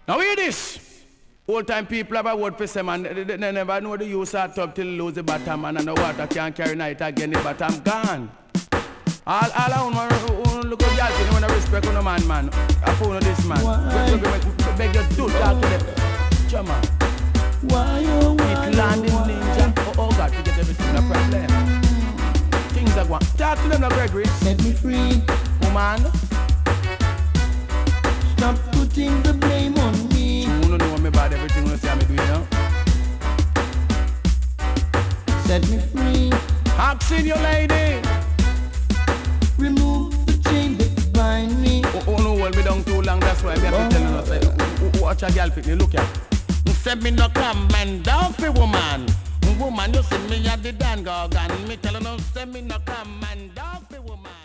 Now hear this. Old time people have a word for some man. They never know the use of tub till lose the bottom man, and the water can't carry night again. The bottom gone. All I want look at y'all, you want to respect on a man. I phone this man. Beg you to talk to them. Come on. Why oh why? It landing ninja. Oh God, to get everything a problem. Things are going. Talk to them, now, Gregory. Set me free, woman. Stop putting the blame on me. You don't know me about everything you say I'm doing now. Set me free. Asking your lady. Remove the chain that bind me. Oh no, hold me down too long. That's why we have to tell us. Watch a girl pick me. Look at. Say me no come man down for woman. Woman, you see me at the Dan Gorgon. Me tell her no. Say me no come man down for woman.